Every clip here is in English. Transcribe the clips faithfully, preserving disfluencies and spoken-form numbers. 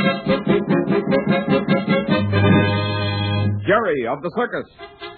Jerry of the Circus.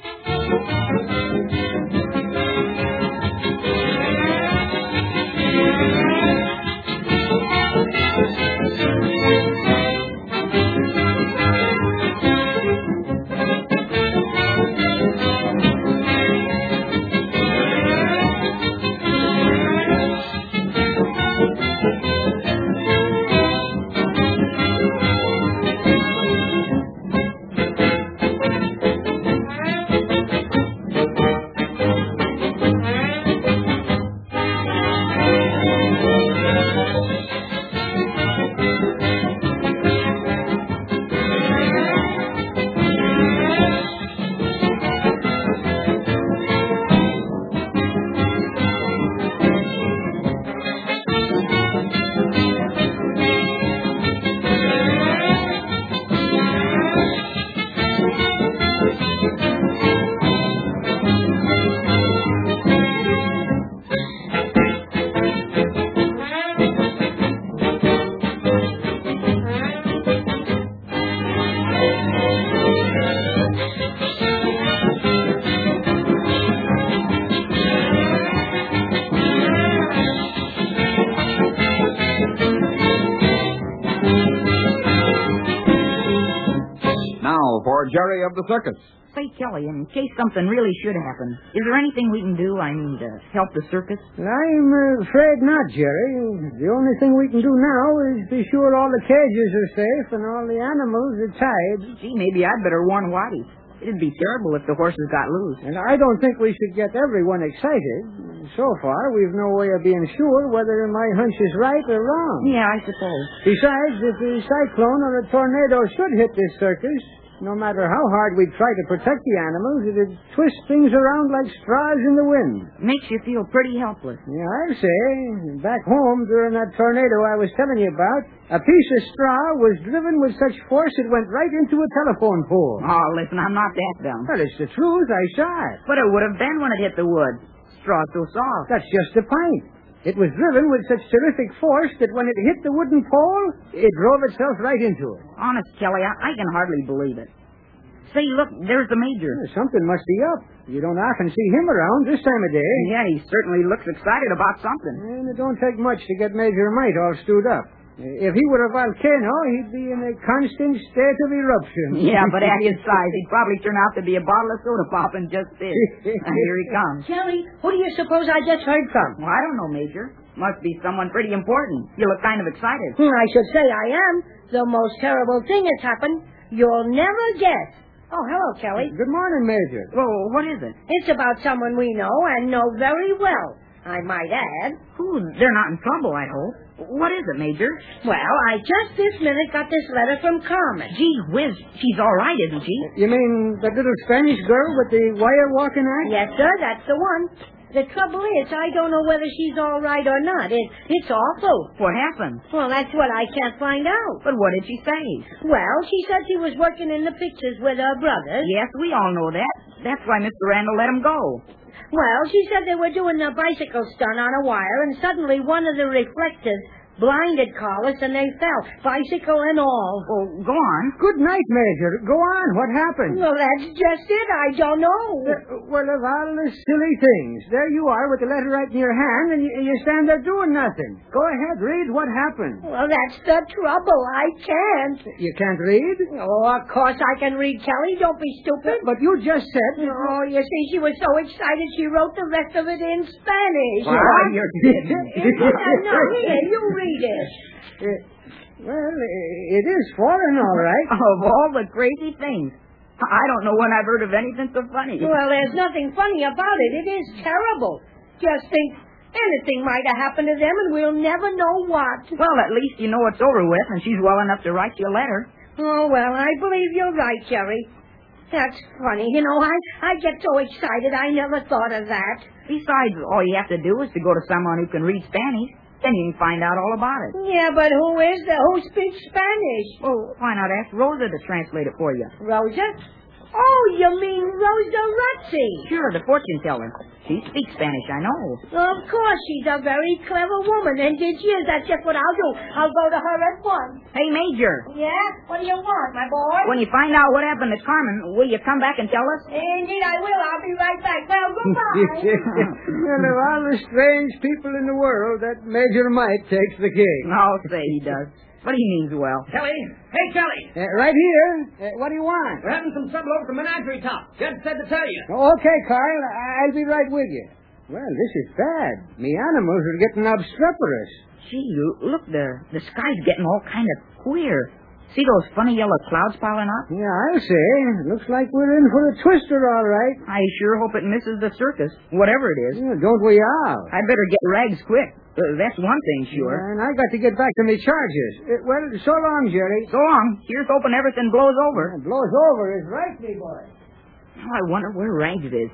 For Jerry of the Circus. Say, Kelly, in case something really should happen, is there anything we can do, I mean, to help the circus? I'm uh, afraid not, Jerry. The only thing we can do now is be sure all the cages are safe and all the animals are tied. Gee, maybe I'd better warn Waddy. It'd be terrible if the horses got loose. And I don't think we should get everyone excited. So far, we've no way of being sure whether my hunch is right or wrong. Yeah, I suppose. Besides, if a cyclone or a tornado should hit this circus, no matter how hard we try to protect the animals, it'd twist things around like straws in the wind. Makes you feel pretty helpless. Yeah, I'd say. Back home, during that tornado I was telling you about, a piece of straw was driven with such force it went right into a telephone pole. Oh, listen, I'm not that dumb. Well, it's the truth. I saw it. But it would have been when it hit the wood. Straw's so soft. That's just the point. It was driven with such terrific force that when it hit the wooden pole, it drove itself right into it. Honest, Kelly, I, I can hardly believe it. Say, look, there's the major. Yeah, something must be up. You don't often see him around this time of day. Yeah, he certainly looks excited about something. And it don't take much to get Major Mite all stewed up. If he were a volcano, he'd be in a constant state of eruption. Yeah, but at his size, he'd probably turn out to be a bottle of soda pop and just this. And here he comes. Kelly, who do you suppose I just heard from? Well, I don't know, Major. Must be someone pretty important. You look kind of excited. Hmm, I should say I am. The most terrible thing has happened. You'll never guess. Oh, hello, Kelly. Good morning, Major. Well, what is it? It's about someone we know and know very well, I might add. Ooh, they're not in trouble, I hope. What is it, Major? Well, I just this minute got this letter from Carmen. Gee whiz, she's all right, isn't she? You mean that little Spanish girl with the wire walking act? Yes, sir, that's the one. The trouble is, I don't know whether she's all right or not. It, it's awful. What happened? Well, that's what I can't find out. But what did she say? Well, she said she was working in the pictures with her brother. Yes, we all know that. That's why Mister Randall let him go. Well, she said they were doing a bicycle stunt on a wire, and suddenly one of the reflectors blinded Carlos, and they fell, bicycle and all. Oh, go on. Good night, Major. Go on. What happened? Well, that's just it. I don't know. Uh, well, of all the silly things, there you are with the letter right in your hand, and you, you stand there doing nothing. Go ahead, read what happened. Well, that's the trouble. I can't. You can't read? Oh, of course I can read, Kelly. Don't be stupid. But you just said... Oh, you see, she was so excited she wrote the rest of it in Spanish. Wow, What? you're kidding. No, here, you read it. Uh, well, it is foreign, all right. Of all the crazy things, I don't know when I've heard of anything so funny. Well, there's nothing funny about it. It is terrible. Just think, anything might have happened to them, and we'll never know what. Well, at least you know it's over with, and she's well enough to write you a letter. Oh, well, I believe you're right, Jerry. That's funny. You know, I, I get so excited, I never thought of that. Besides, all you have to do is to go to someone who can read Spanish. Then you can find out all about it. Yeah, but who is the, who speaks Spanish? Well, why not ask Rosa to translate it for you? Rosa? Oh, you mean Rosa Ruzzi? Sure, the fortune teller. She speaks Spanish, I know. Well, of course, she's a very clever woman, and did she is. That's just what I'll do. I'll go to her at once. Hey, Major. Yeah? What do you want, my boy? When you find out what happened to Carmen, will you come back and tell us? Indeed, I will. I'll be right back. Well, goodbye. Well, of all the strange people in the world, that Major Mike takes the king. I'll say he does. But he means well. Kelly? Hey, Kelly! Uh, right here. Uh, what do you want? We're having some trouble over at the menagerie top. Jed said to tell you. Oh, okay, Carl. I'll be right with you. Well, this is bad. Me animals are getting obstreperous. Gee, you- look, the, the sky's getting all kind of queer. See those funny yellow clouds piling up? Yeah, I'll say. Looks like we're in for a twister, all right. I sure hope it misses the circus, whatever it is. Yeah, don't we all? I better get rags quick. Uh, that's one thing, sure. Yeah, and I got to get back to my charges. Uh, well, so long, Jerry. So long. Here's hoping everything blows over. Yeah, blows over is right, me boy. Oh, I wonder where Rags is.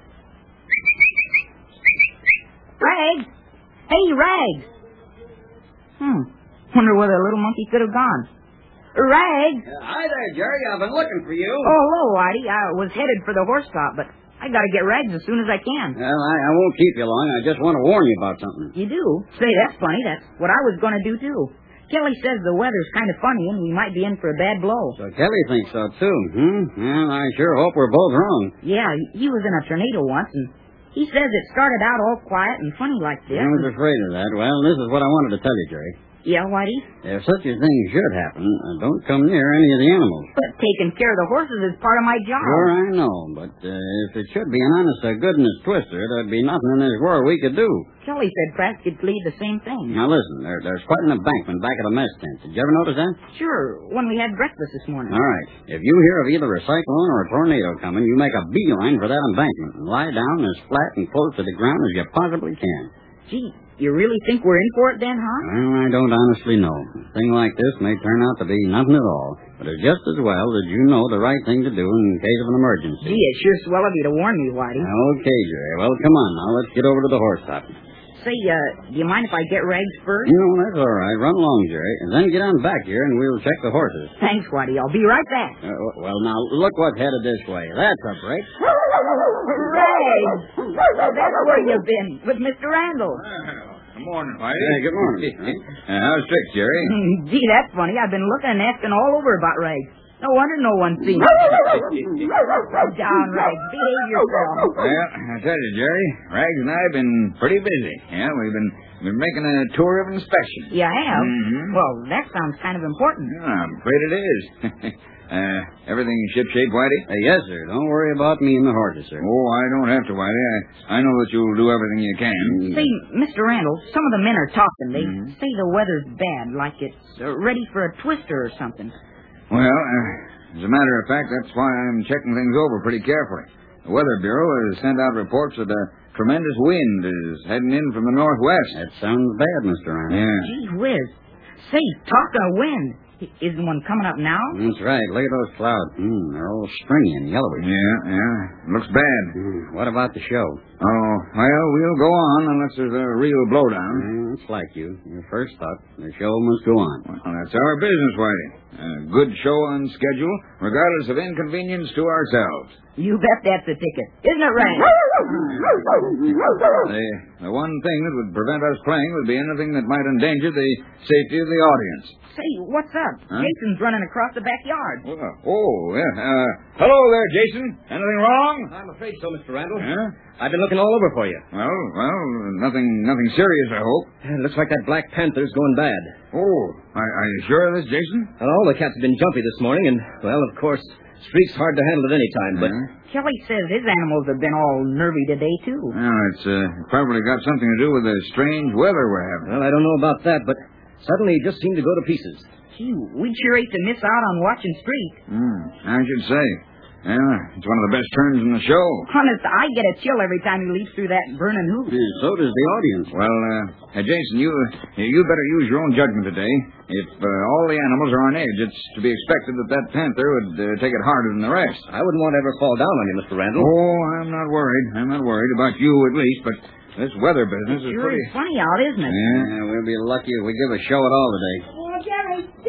Rags! Hey, Rags! Hmm. Wonder where the little monkey could have gone. Rags! Uh, hi there, Jerry. I've been looking for you. Oh, hello, Whitey. I was headed for the horse stop, but I gotta get Rags as soon as I can. Well, I, I won't keep you long. I just want to warn you about something. You do? Say, that's funny. That's what I was gonna do, too. Kelly says the weather's kind of funny and we might be in for a bad blow. So Kelly thinks so, too, hmm? Well, I sure hope we're both wrong. Yeah, he was in a tornado once, and he says it started out all quiet and funny like this. I was afraid of that. Well, this is what I wanted to tell you, Jerry. Yeah, Whitey? If such a thing should happen, uh, don't come near any of the animals. But taking care of the horses is part of my job. Sure, I know, but uh, if it should be an honest-to-goodness twister, there'd be nothing in this world we could do. Kelly said Pratt could plead the same thing. Now, listen, there, there's quite an embankment back of the mess tent. Did you ever notice that? Sure, when we had breakfast this morning. All right. If you hear of either a cyclone or a tornado coming, you make a beeline for that embankment and lie down as flat and close to the ground as you possibly can. Gee, you really think we're in for it then, huh? Well, I don't honestly know. A thing like this may turn out to be nothing at all, but it's just as well that you know the right thing to do in case of an emergency. Gee, it's sure swell of you to warn me, Whitey. Okay, Jerry. Well, come on now. Let's get over to the horse stop. Say, uh, do you mind if I get Rags first? No, that's all right. Run along, Jerry, and then get on back here and we'll check the horses. Thanks, Whitey. I'll be right back. Uh, well, now, look what's headed this way. That's a break. Rags! That's where you've been, with Mister Randall. Good morning, Whitey. Hey, good morning. Uh, how's tricks, Jerry? Gee, that's funny. I've been looking and asking all over about Rags. No wonder no one's seen him. Down, Rags. Behave yourself. Well, I tell you, Jerry, Rags and I have been pretty busy. Yeah, we've been been making a tour of inspection. You have? Mhm. Well, that sounds kind of important. Yeah, I'm afraid it is. uh, everything shipshape, Whitey? Uh, yes, sir. Don't worry about me and the horses, sir. Oh, I don't have to, Whitey. I, I know that you'll do everything you can. See, Mister Randall, some of the men are talking. They Mhm. say the weather's bad, like it's uh, ready for a twister or something. Well, uh, as a matter of fact, that's why I'm checking things over pretty carefully. The Weather Bureau has sent out reports that a tremendous wind is heading in from the northwest. That sounds bad, Mister Randall. Yeah. Gee whiz. Say, talking of wind, isn't one coming up now? That's right. Look at those clouds. Mm, they're all stringy and yellowish. Yeah, yeah. Looks bad. Mm, what about the show? Oh, well, we'll go on unless there's a real blowdown. Mm, it's like you. Your first thought. The show must go on. Well, that's our business, Whitey. A good show on schedule, regardless of inconvenience to ourselves. You bet that's the ticket. Isn't it, Rand? The, the one thing that would prevent us playing would be anything that might endanger the safety of the audience. Say, what's up? Huh? Jason's running across the backyard. Well, oh, yeah. Uh, hello there, Jason. Anything wrong? I'm afraid so, Mister Randall. Huh? I've been looking all over for you. Well, well, nothing nothing serious, I hope. It looks like that Black Panther's going bad. Oh, are, are you sure of this, Jason? Well, all the cats have been jumpy this morning, and, well, of course, Streak's hard to handle at any time, but... Huh? Kelly says his animals have been all nervy today, too. Well, it's uh, probably got something to do with the strange weather we're having. Well, I don't know about that, but suddenly he just seemed to go to pieces. Gee, we'd sure hate to miss out on watching Streak. Hmm, I should say. Yeah, it's one of the best turns in the show. Honest, I get a chill every time he leaps through that burning hoop. Yeah, so does the audience. Well, uh, hey, Jason, you you better use your own judgment today. If uh, all the animals are on edge, it's to be expected that that panther would uh, take it harder than the rest. I wouldn't want to ever fall down on you, Mister Randall. Oh, I'm not worried. I'm not worried about you, at least, but this weather business is Sure pretty... is funny out, isn't it? Yeah. Yeah, we'll be lucky if we give a show at all today. Oh, Jerry, Jerry,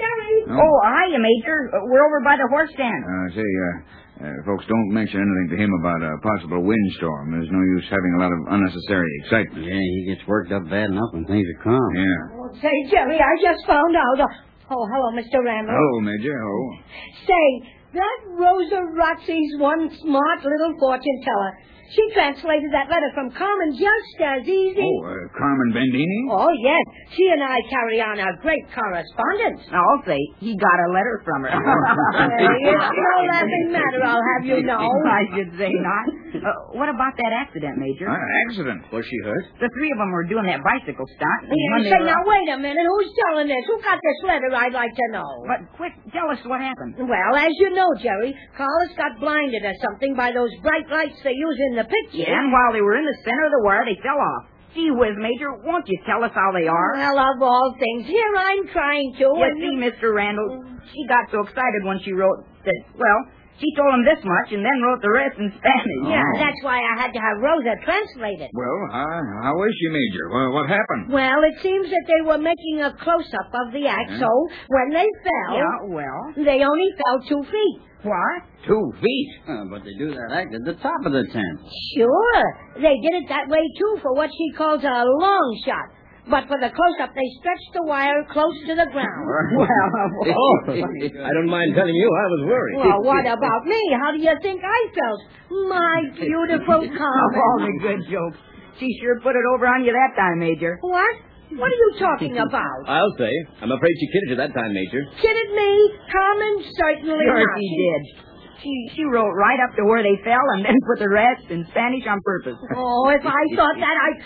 No? Oh, hiya, Major. Uh, We're over by the horse stand. Uh, say, uh, uh, folks, don't mention anything to him about a possible windstorm. There's no use having a lot of unnecessary excitement. Yeah, he gets worked up bad enough when things are calm. Yeah. Oh, say, Jerry, I just found out. Oh, hello, Mister Randall. Hello, Major. Hello. Say, that Rosa Rotzi's one smart little fortune teller. She translated that letter from Carmen just as easy. Oh, uh, Carmen Bendini? Oh, yes. She and I carry on a great correspondence. I'll say he got a letter from her. Hey, it's no laughing matter, I'll have you know. I should say not. Uh, what about that accident, Major? Uh, accident. Was she hurt? The three of them were doing that bicycle stunt. and You when they say, were- now, wait a minute. Who's telling this? Who got this letter, I'd like to know. But quick, tell us what happened. Well, as you know, Jerry, Carlos got blinded or something by those bright lights they use in the picture. Yeah, and while they were in the center of the wire, they fell off. Gee whiz, Major, won't you tell us how they are? Well, of all things, here I'm trying to. You and see, Mister Randall, she got so excited when she wrote that, well, she told him this much and then wrote the rest in Spanish. Yeah, that's why I had to have Rosa translate it. Well, uh, how is she, Major? Well, what happened? Well, it seems that they were making a close-up of the act, so when they fell, Yeah, well. they only fell two feet. What? Two feet. Uh, but they do that act at the top of the tent. Sure, they did it that way, too, for what she calls a long shot. But for the close-up, they stretched the wire close to the ground. Well, Oh, I don't mind telling you I was worried. Well, what about me? How do you think I felt? My beautiful all Carmen. the good jokes. She sure put it over on you that time, Major. What? What are you talking about? I'll say. I'm afraid she kidded you that time, Major. Kidded me? Carmen certainly Sure not. she did. She she wrote right up to where they fell and then put the rest in Spanish on purpose. Oh, if I thought that, I...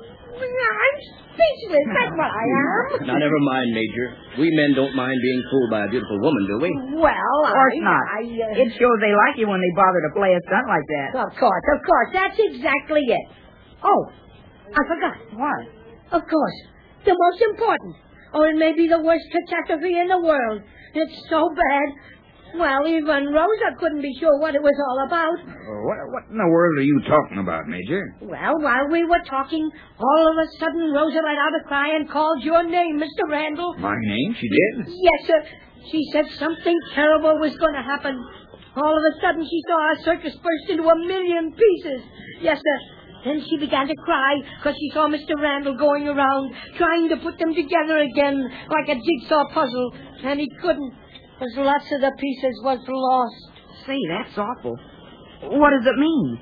I'm speechless. That's what I am. Now, never mind, Major. We men don't mind being fooled by a beautiful woman, do we? Well, Of course I... not. I, uh... It shows they like you when they bother to play a stunt like that. Of course, of course. That's exactly it. Oh, I forgot. What? Of course. The most important. Or it may be the worst catastrophe in the world. It's so bad. Well, even Rosa couldn't be sure what it was all about. Uh, what, what in the world are you talking about, Major? Well, while we were talking, all of a sudden Rosa let out a cry and called your name, Mister Randall. My name? She did? Yes, sir. She said something terrible was going to happen. All of a sudden she saw our circus burst into a million pieces. Yes, sir. Then she began to cry because she saw Mister Randall going around trying to put them together again like a jigsaw puzzle. And he couldn't because lots of the pieces was lost. Say, that's awful. What does it mean?